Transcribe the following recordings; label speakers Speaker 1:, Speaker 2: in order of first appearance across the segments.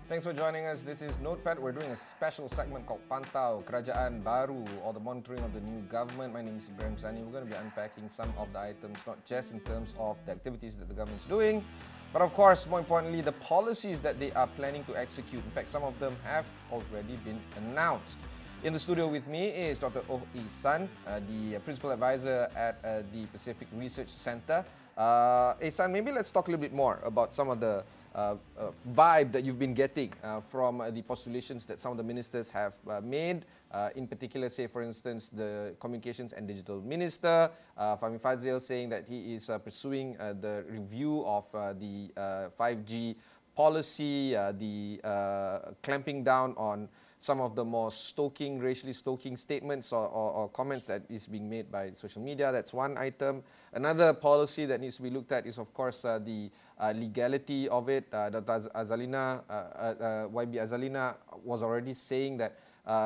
Speaker 1: Thanks for joining us. This is Notepad. We're doing a special segment called Pantau, Kerajaan Baru, or the monitoring of the new government. My name is Ibrahim Sani. We're going to be unpacking some of the items, not just in terms of the activities that the government is doing, but of course, more importantly, the policies that they are planning to execute. In fact, some of them have already been announced. In the studio with me is Dr. Oh Ihsan, the principal advisor at the Pacific Research Center. Ihsan, maybe let's talk a little bit more about some of the vibe that you've been getting from the postulations that some of the ministers have made. In particular, say for instance, the Communications and Digital Minister, Fahmi Fadzil, saying that he is pursuing the review of the 5G policy, the clamping down on some of the more racially stoking statements or comments that is being made by social media. That's one item. Another policy that needs to be looked at is, of course, the legality of it. Dr. Azalina, YB Azalina was already saying that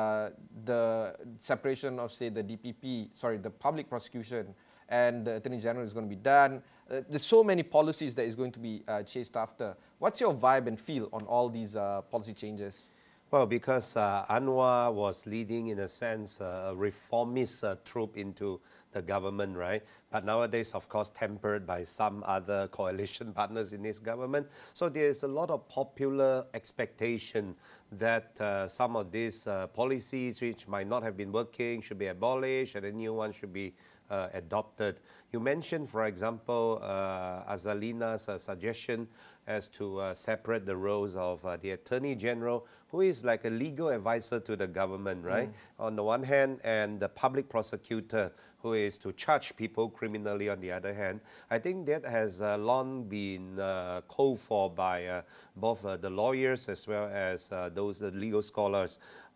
Speaker 1: the separation of, say, the the public prosecution and the Attorney General is going to be done. There's so many policies that is going to be chased after. What's your vibe and feel on all these policy changes?
Speaker 2: Well, because Anwar was leading, in a sense, a reformist troop into the government, right? But nowadays, of course, tempered by some other coalition partners in his government. So there's a lot of popular expectation that some of these policies, which might not have been working, should be abolished, and a new one should be adopted. You mentioned, for example, Azalina's suggestion as to separate the roles of the Attorney General, who is like a legal advisor to the government, right? On the one hand, and the public prosecutor, who is to charge people criminally on the other hand. I think that has long been called for by both the lawyers as well as those legal scholars.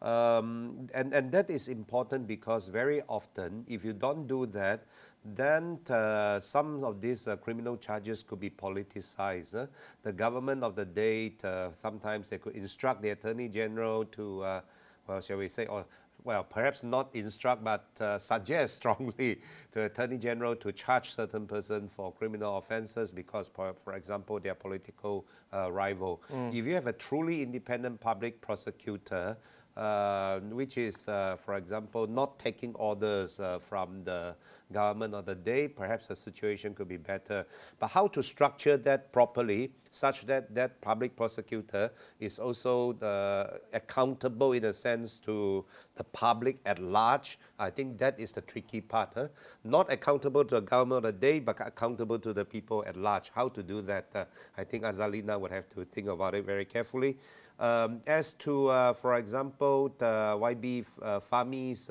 Speaker 2: And that is important because very often, if you don't do that, then some of these criminal charges could be politicized. The government of the day, sometimes they could instruct the Attorney General to, well, shall we say, or well, perhaps not instruct, but suggest strongly to Attorney General to charge certain person for criminal offences because, for example, they are political rival. If you have a truly independent public prosecutor, which is, for example, not taking orders from the government of the day, perhaps the situation could be better. But how to structure that properly such that that public prosecutor is also accountable in a sense to the public at large, I think that is the tricky part. Not accountable to the government of the day, but accountable to the people at large. How to do that? I think Azalina would have to think about it very carefully. As to, for example, the YB Fahmi's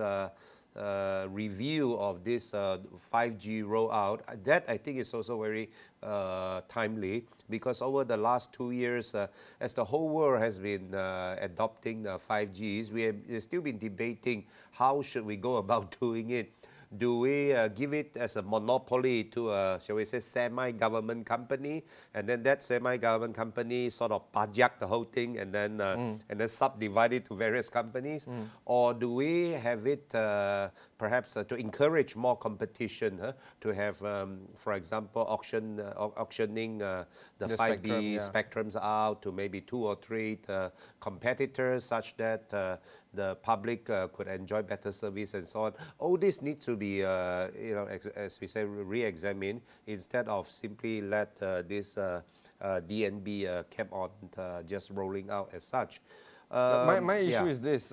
Speaker 2: review of this 5G rollout, that I think is also very timely because over the last 2 years, as the whole world has been adopting 5Gs, we have still been debating how should we go about doing it. Do we give it as a monopoly to a, shall we say, semi-government company, and then that semi-government company sort of pajak the whole thing and then subdivide it to various companies? Or do we have it perhaps to encourage more competition, to have, for example, auctioning the 5G spectrums out to maybe 2 or 3 competitors such that the public could enjoy better service and so on. All this needs to be, as we say, re-examined instead of simply let this DNB kept on just rolling out as such.
Speaker 1: My issue is this,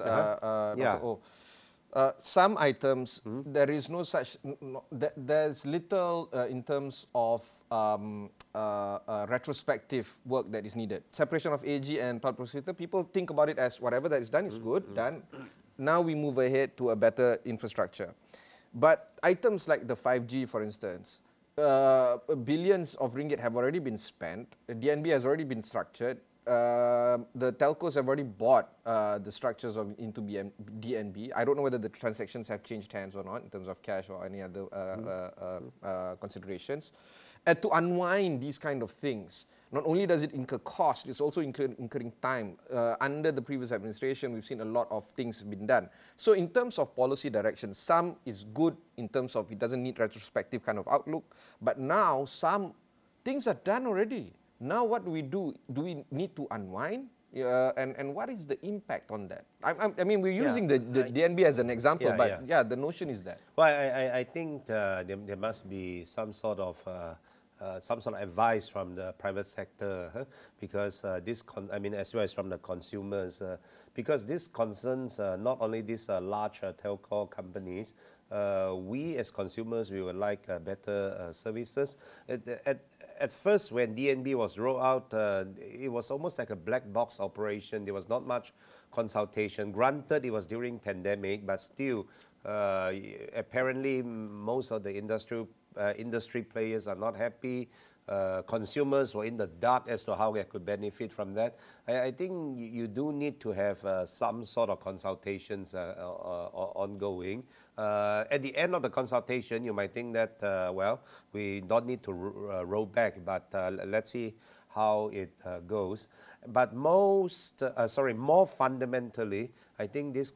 Speaker 1: some items, there is no such, there's little in terms of retrospective work that is needed. Separation of AG and public prosecutor, people think about it as whatever that is done is good, done. Now we move ahead to a better infrastructure. But items like the 5G, for instance, billions of ringgit have already been spent. DNB has already been structured. The telcos have already bought the structures into DNB. I don't know whether the transactions have changed hands or not in terms of cash or any other considerations. To unwind these kind of things, not only does it incur cost, it's also incurring time. Under the previous administration, we've seen a lot of things been done. So in terms of policy direction, some is good in terms of it doesn't need retrospective kind of outlook, but now some things are done already. Now what do we do? Do we need to unwind? And what is the impact on that? I mean, we're
Speaker 2: Yeah,
Speaker 1: using the DNB as an example,
Speaker 2: yeah,
Speaker 1: but
Speaker 2: yeah.
Speaker 1: yeah, the notion is that.
Speaker 2: Well, I think there must be some sort of advice from the private sector, huh? Because I mean, as well as from the consumers, because this concerns not only these large telco companies. We as consumers, we would like better services. At first, when DNB was rolled out, it was almost like a black box operation. There was not much consultation. Granted, it was during pandemic, but still, apparently most of the industry players are not happy. Consumers were in the dark as to how they could benefit from that. I think you do need to have some sort of consultations ongoing. At the end of the consultation, you might think that, well, we don't need to roll back, but let's see how it goes. But more fundamentally, I think this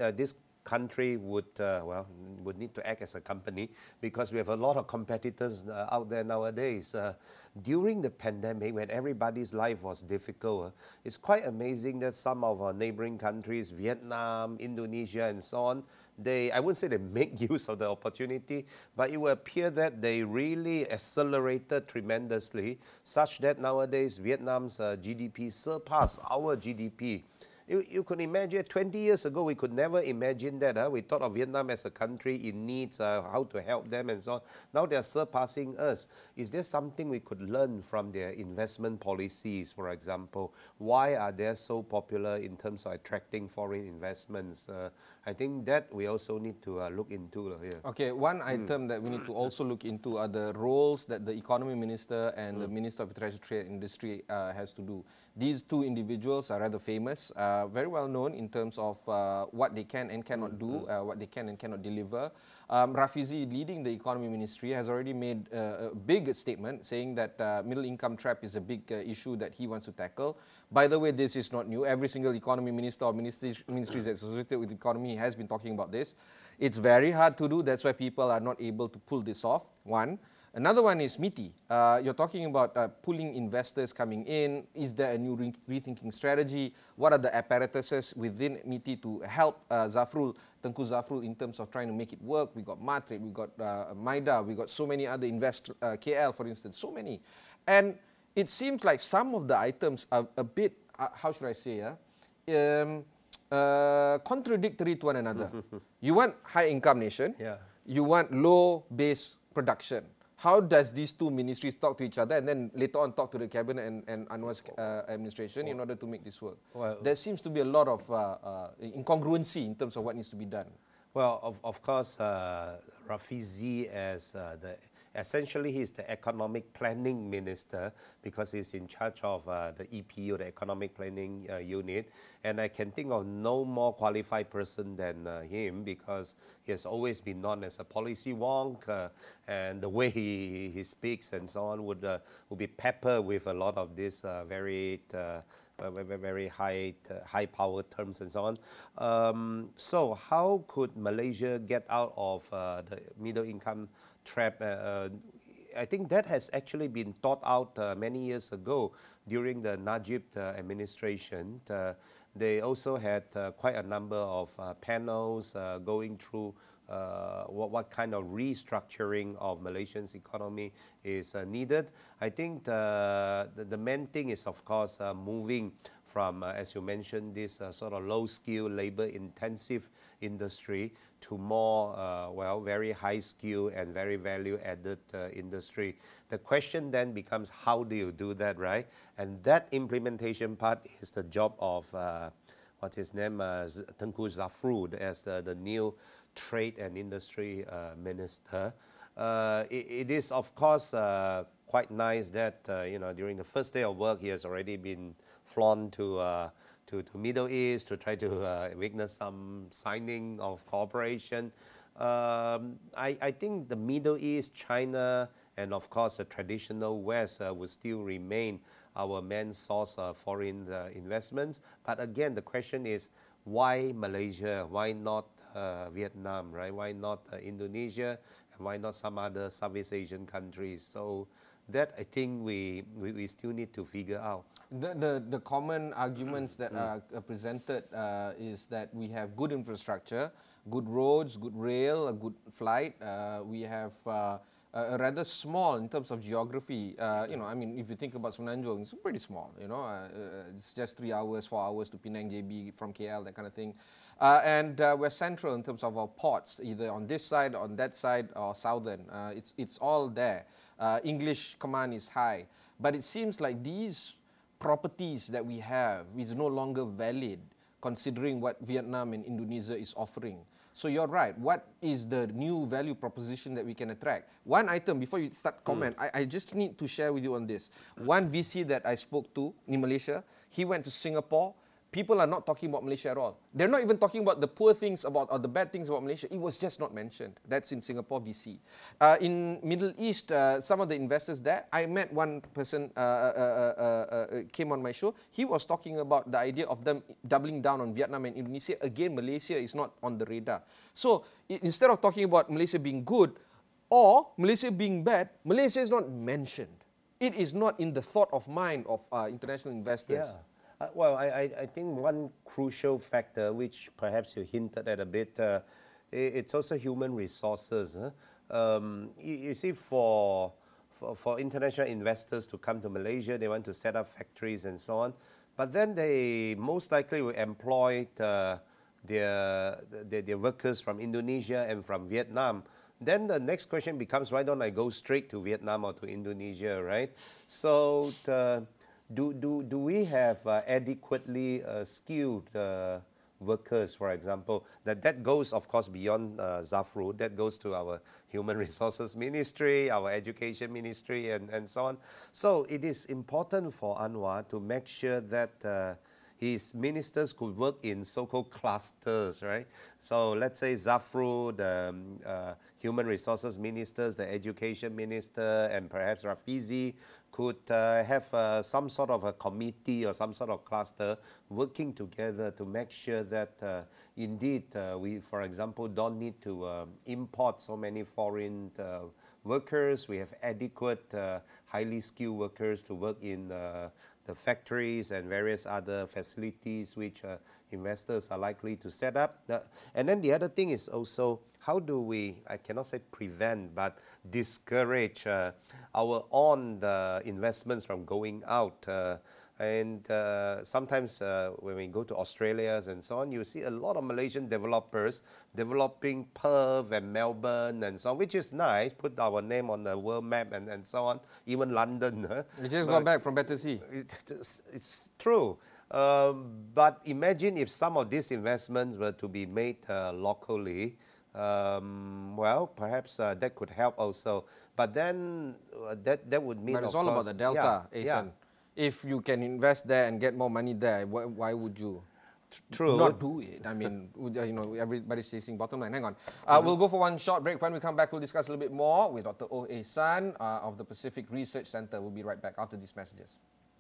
Speaker 2: country would need to act as a company, because we have a lot of competitors out there nowadays. During the pandemic, when everybody's life was difficult, it's quite amazing that some of our neighboring countries, Vietnam, Indonesia, and so on, I wouldn't say they make use of the opportunity, but it will appear that they really accelerated tremendously, such that nowadays Vietnam's GDP surpassed our GDP. You could imagine 20 years ago, we could never imagine that. We thought of Vietnam as a country in needs, how to help them and so on. Now they're surpassing us. Is there something we could learn from their investment policies, for example? Why are they so popular in terms of attracting foreign investments? I think that we also need to look into here.
Speaker 1: Okay, one item that we need to also look into are the roles that the economy minister and the minister of International Trade and Industry has to do. These two individuals are rather famous, very well known in terms of what they can and cannot do, what they can and cannot deliver. Rafizi, leading the economy ministry, has already made a big statement saying that middle income trap is a big issue that he wants to tackle. By the way, this is not new. Every single economy minister or ministries that's associated with the economy has been talking about this. It's very hard to do. That's why people are not able to pull this off, one. Another one is MITI. You're talking about pulling investors coming in. Is there a new rethinking strategy? What are the apparatuses within MITI to help Tengku Zafrul, in terms of trying to make it work? We got Matrade, we got Maida, we got so many other KL, for instance, so many. And it seems like some of the items are a bit, how should I say, contradictory to one another. You want high income nation, you want low base production. How does these two ministries talk to each other and then later on talk to the cabinet and Anwar's administration in order to make this work? Well, there seems to be a lot of incongruency in terms of what needs to be done.
Speaker 2: Well, of course, Rafizi essentially he's the economic planning minister, because he's in charge of the EPU, the economic planning unit. And I can think of no more qualified person than him, because he has always been known as a policy wonk, and the way he speaks and so on would be peppered with a lot of this very high-powered terms and so on. So how could Malaysia get out of the middle-income trap? I think that has actually been thought out many years ago during the Najib administration. They also had quite a number of panels going through what kind of restructuring of Malaysia's economy is needed. I think the main thing is, of course, moving from, as you mentioned, this sort of low-skill, labor-intensive industry to more, very high-skill and very value-added industry. The question then becomes, how do you do that, right? And that implementation part is the job of, what's his name, Tengku Zafrul, as the new Trade and Industry Minister. It is, of course, quite nice that during the first day of work, he has already been flown to Middle East to try to witness some signing of cooperation. I think the Middle East, China, and of course the traditional West will still remain our main source of foreign investments. But again, the question is, why Malaysia? Why not Vietnam, right? Why not Indonesia? And why not some other Southeast Asian countries? So that, I think, we still need to figure out.
Speaker 1: The common arguments that are presented is that we have good infrastructure, good roads, good rail, a good flight. We have rather small in terms of geography. I mean, if you think about Semenanjung, it's pretty small. It's just 3 hours, 4 hours to Penang, JB from KL, that kind of thing. And we're central in terms of our ports, either on this side, on that side, or southern. It's all there. English command is high. But it seems like these properties that we have is no longer valid considering what Vietnam and Indonesia is offering. So you're right. What is the new value proposition that we can attract? One item, before you start comment, I just need to share with you on this. One VC that I spoke to in Malaysia, he went to Singapore. People are not talking about Malaysia at all. They're not even talking about the poor things about or the bad things about Malaysia. It was just not mentioned. That's in Singapore VC. In Middle East, some of the investors there, I met one person came on my show. He was talking about the idea of them doubling down on Vietnam and Indonesia. Again, Malaysia is not on the radar. So instead of talking about Malaysia being good or Malaysia being bad, Malaysia is not mentioned. It is not in the thought of mind of international investors.
Speaker 2: Yeah. Well, I think one crucial factor, which perhaps you hinted at a bit, it's also human resources. You see, for international investors to come to Malaysia, they want to set up factories and so on. But then they most likely will employ their workers from Indonesia and from Vietnam. Then the next question becomes, why don't I go straight to Vietnam or to Indonesia, right? So do we have adequately skilled workers, for example? That goes, of course, beyond Zafrud. That goes to our Human Resources Ministry, our Education Ministry, and so on. So it is important for Anwar to make sure that his ministers could work in so-called clusters, right? So let's say Zafrud, Human Resources Ministers, the Education Minister, and perhaps Rafizi could have some sort of a committee or some sort of cluster working together to make sure that indeed we, for example, don't need to import so many foreign workers. We have adequate, highly skilled workers to work in the factories and various other facilities which investors are likely to set up. And then the other thing is also, how do we, I cannot say prevent, but discourage our own investments from going out? And sometimes when we go to Australia and so on, you see a lot of Malaysian developers developing Perth and Melbourne and so on, which is nice, put our name on the world map and so on, even London.
Speaker 1: You just got back from Battersea.
Speaker 2: It's true. But imagine if some of these investments were to be made locally, well, perhaps that could help also. But then that would mean,
Speaker 1: but it's all about the delta, Asen. If you can invest there and get more money there, why would you not do it? I mean, everybody's chasing bottom line. Hang on. We'll go for one short break. When we come back, we'll discuss a little bit more with Dr. Oh Ehsan of the Pacific Research Center. We'll be right back after these messages.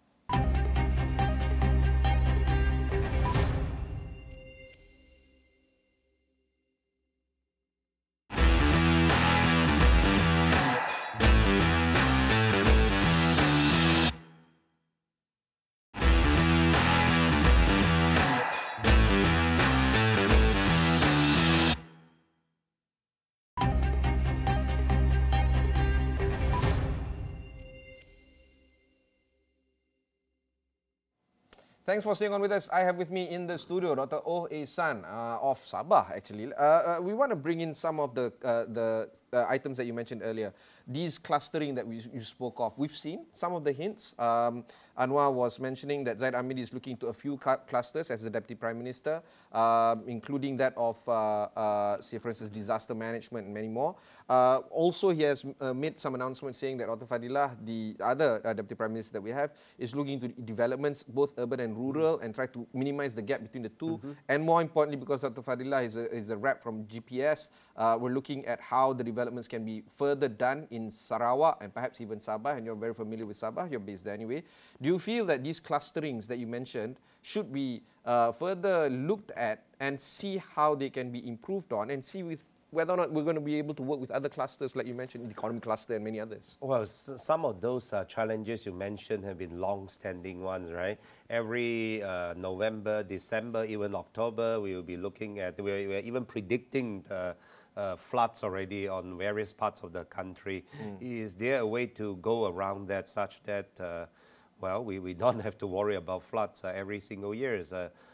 Speaker 1: Thanks for staying on with us. I have with me in the studio Dr. Oh Ehsan of Sabah, actually. We want to bring in some of the items that you mentioned earlier. These clustering that you spoke of, we've seen some of the hints. Anwar was mentioning that Zaid Ahmed is looking to a few clusters as the Deputy Prime Minister, including that of, say, for instance, disaster management and many more. Also, he has made some announcements saying that Dr. Fadilah, the other Deputy Prime Minister that we have, is looking to developments, both urban and rural, and try to minimize the gap between the two. And more importantly, because Dr. Fadilah is a rep from GPS, we're looking at how the developments can be further done in Sarawak and perhaps even Sabah, and you're very familiar with Sabah, you're based there anyway. Do you feel that these clusterings that you mentioned should be further looked at and see how they can be improved on, and see with whether or not we're going to be able to work with other clusters, like you mentioned, the economy cluster and many others.
Speaker 2: Well, some of those challenges you mentioned have been long-standing ones, right? Every November, December, even October, we will be looking at, we're even predicting floods already on various parts of the country. Is there a way to go around that such that, well, we don't have to worry about floods every single year?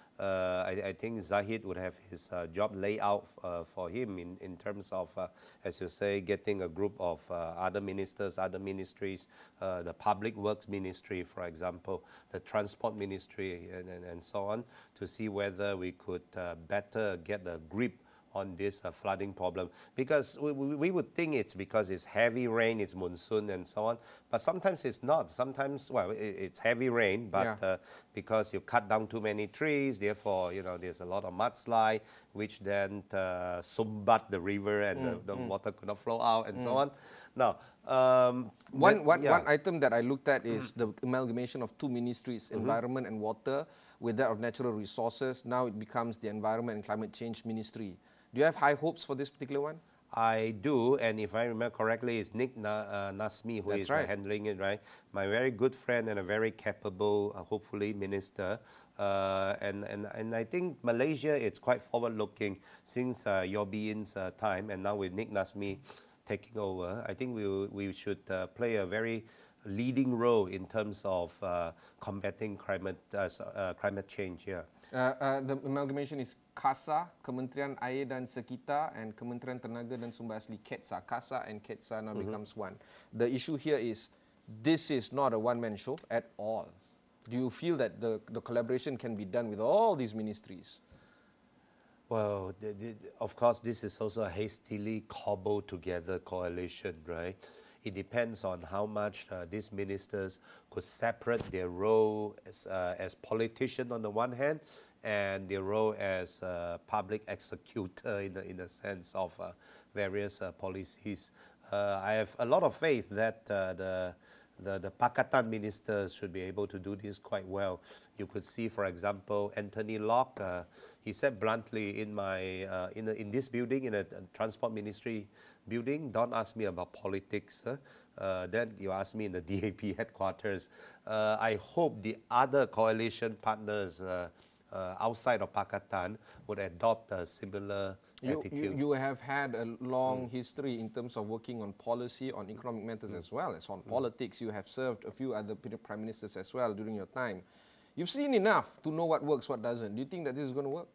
Speaker 2: I think Zahid would have his job laid out for him in terms of, as you say, getting a group of other ministers, other ministries, the Public Works Ministry, for example, the Transport Ministry, and so on, to see whether we could better get a grip on this flooding problem, because we would think it's because it's heavy rain, it's monsoon and so on, but sometimes it's not. Sometimes, well, it's heavy rain, but because you cut down too many trees, therefore, there's a lot of mudslide, which then sumbat the river and the water could not flow out and so on. Now,
Speaker 1: one item that I looked at is the amalgamation of two ministries, environment and water, with that of natural resources. Now it becomes the Environment and Climate Change Ministry. Do you have high hopes for this particular one?
Speaker 2: I do, and if I remember correctly, it's Nick Nasmi who is handling it, right? My very good friend and a very capable, hopefully, minister. And I think Malaysia, it's quite forward-looking since Yobein's time, and now with Nick Nasmi taking over, I think we should play a very leading role in terms of combating climate change. Yeah.
Speaker 1: The amalgamation is KASA, Kementerian Air dan Sekitar, and Kementerian Tenaga dan Sumber Asli, KETSA. KASA and KETSA now becomes one. The issue here is this is not a one-man show at all. Do you feel that the collaboration can be done with all these ministries?
Speaker 2: Well, of course, this is also a hastily cobbled together coalition, right? It depends on how much these ministers could separate their role as politician on the one hand, and their role as public executor in the sense of various policies. I have a lot of faith that the Pakatan ministers should be able to do this quite well. You could see, for example, Anthony Locke. He said bluntly in this building, in a transport ministry building, don't ask me about politics. Then you ask me in the DAP headquarters. I hope the other coalition partners outside of Pakatan would adopt a similar attitude.
Speaker 1: You have had a long history in terms of working on policy, on economic matters as well as on politics. You have served a few other prime ministers as well during your time. You've seen enough to know what works, what doesn't. Do you think that this is going to work?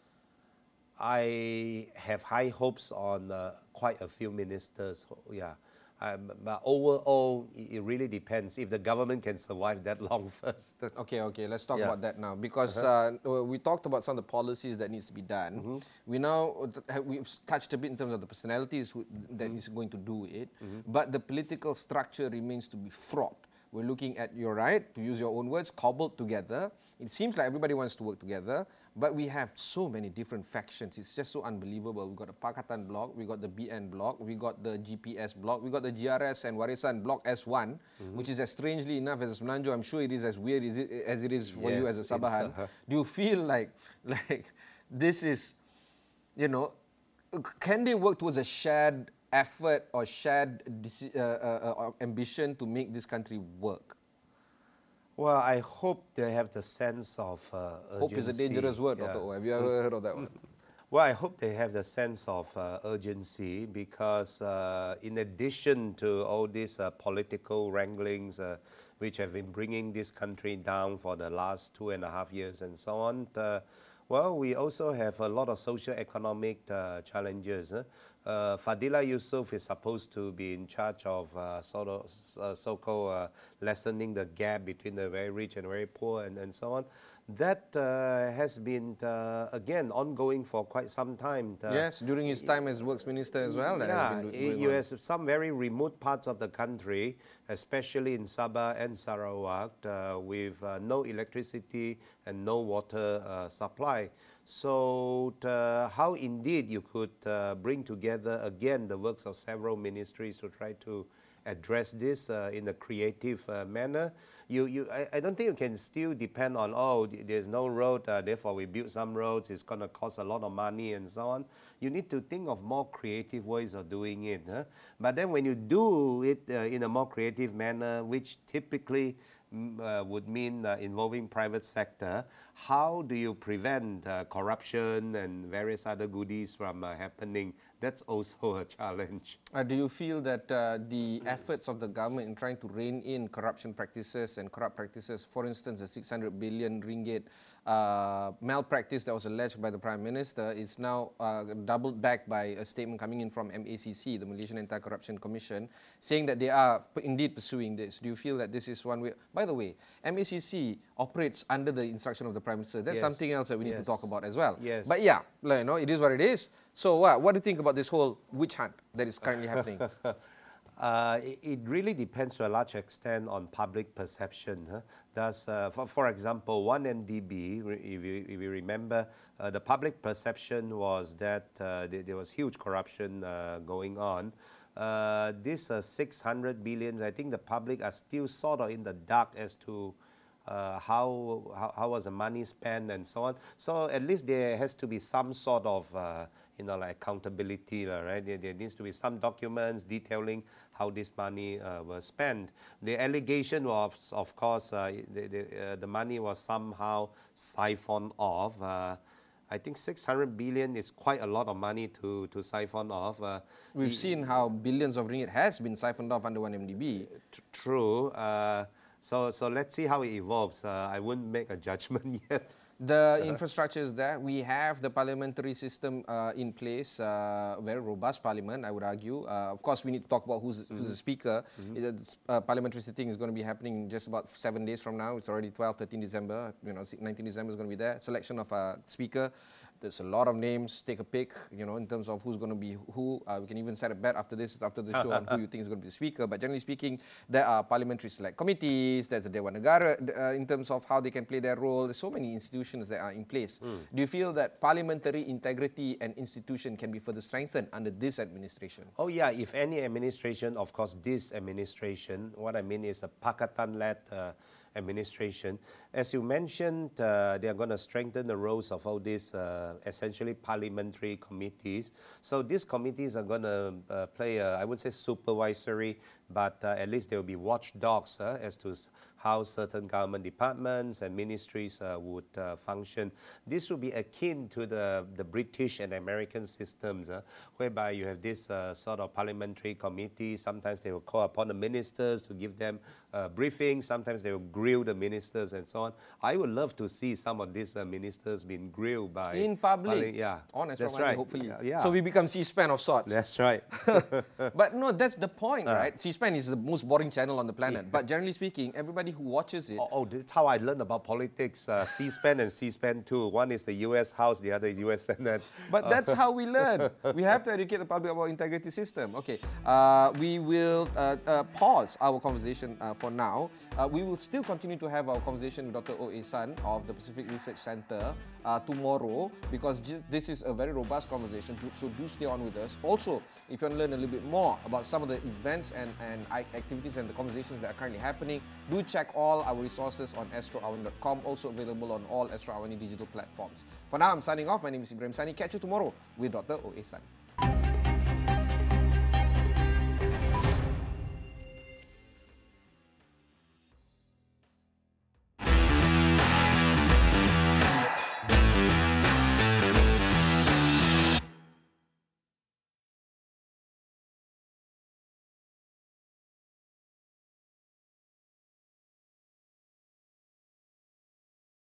Speaker 2: I have high hopes on quite a few ministers, yeah. But overall, it really depends if the government can survive that long first.
Speaker 1: Okay, let's talk about that now, because we talked about some of the policies that needs to be done. We've touched a bit in terms of the personalities that is going to do it, but the political structure remains to be fraught. We're looking at, you're right, to use your own words, cobbled together. It seems like everybody wants to work together, but we have so many different factions. It's just so unbelievable. We've got the Pakatan bloc, we got the BN bloc, we got the GPS bloc, we got the GRS and Warisan bloc S1, which is as strangely enough as Semenanjung. I'm sure it is as weird as it is for you as a Sabahan. Do you feel like this is, can they work towards a shared effort or shared ambition to make this country work?
Speaker 2: Well, I hope they have the sense of urgency.
Speaker 1: Hope is a dangerous word, Dr. O. Have you ever heard of that one?
Speaker 2: Well, I hope they have the sense of urgency, because in addition to all these political wranglings which have been bringing this country down for the last 2.5 years and so on, well, we also have a lot of socio-economic challenges. Fadila Yusof is supposed to be in charge of so-called lessening the gap between the very rich and very poor and so on. That has been, again, ongoing for quite some time.
Speaker 1: Yes, during his time as Works Minister as well.
Speaker 2: You have some very remote parts of the country, especially in Sabah and Sarawak, with no electricity and no water supply. So how indeed you could bring together, again, the works of several ministries to try to address this in a creative manner. I don't think you can still depend on, there's no road, therefore we build some roads, it's going to cost a lot of money and so on. You need to think of more creative ways of doing it. Huh? But then when you do it in a more creative manner, which typically would mean involving private sector, how do you prevent corruption and various other goodies from happening? That's also a challenge.
Speaker 1: Do you feel that the efforts of the government in trying to rein in corruption practices and corrupt practices, for instance, the 600 billion ringgit malpractice that was alleged by the Prime Minister, is now doubled back by a statement coming in from MACC, the Malaysian Anti-Corruption Commission, saying that they are indeed pursuing this? Do you feel that this is one way? By the way, MACC operates under the instruction of the Prime Minister. That's something else that we need to talk about as well.
Speaker 2: Yes.
Speaker 1: But yeah, it is what it is. So what do you think about this whole witch hunt that is currently happening?
Speaker 2: It really depends to a large extent on public perception. For example, 1MDB, if you remember, the public perception was that there was huge corruption going on. This 600 billion, I think the public are still sort of in the dark as to how was the money spent and so on. So at least there has to be some sort of like accountability, right? There needs to be some documents detailing how this money was spent. The allegation was, of course, the money was somehow siphoned off. I think 600 billion is quite a lot of money to siphon off.
Speaker 1: We've seen how billions of ringgit has been siphoned off under 1MDB.
Speaker 2: True. So let's see how it evolves. I wouldn't make a judgment yet.
Speaker 1: The infrastructure is there. We have the parliamentary system in place, very robust parliament, I would argue. Of course, we need to talk about who's the speaker. Parliamentary sitting is going to be happening in just about 7 days from now. It's already 12, 13 December. 19 December is going to be there. Selection of a speaker. There's a lot of names. Take a pick, in terms of who's going to be who. We can even set a bet after the show on who you think is going to be the speaker. But generally speaking, there are parliamentary select committees. There's a Dewan Negara in terms of how they can play their role. There's so many institutions that are in place. Do you feel that parliamentary integrity and institution can be further strengthened under this administration?
Speaker 2: Oh yeah, if any administration, of course this administration, what I mean is a Pakatan-led administration. As you mentioned, they are going to strengthen the roles of all these essentially parliamentary committees. So these committees are going to play, I would say, supervisory, but at least there will be watchdogs as to how certain government departments and ministries would function. This will be akin to the British and American systems, whereby you have this sort of parliamentary committee. Sometimes they will call upon the ministers to give them briefings. Sometimes they will grill the ministers and so on. I would love to see some of these ministers being grilled by...
Speaker 1: In public.
Speaker 2: Yeah.
Speaker 1: Honest,
Speaker 2: that's right.
Speaker 1: Hopefully.
Speaker 2: Yeah.
Speaker 1: So we become C-SPAN of sorts.
Speaker 2: That's right.
Speaker 1: But no, that's the point, right? C-SPAN is the most boring channel on the planet. But generally speaking, everybody who watches it...
Speaker 2: That's how I learned about politics. C-SPAN and C-SPAN 2. One is the US House, the other is US Senate.
Speaker 1: But that's how we learn. We have to educate the public about integrity system. Okay, we will pause our conversation for now. We will still continue to have our conversation with Dr. O.A. San of the Pacific Research Center tomorrow, because this is a very robust conversation, so do stay on with us. Also, if you want to learn a little bit more about some of the events and activities and the conversations that are currently happening, do check all our resources on astroawani.com, also available on all Astro Awani digital platforms. For now, I'm signing off. My name is Ibrahim Sani. Catch you tomorrow with Dr. O.A. San.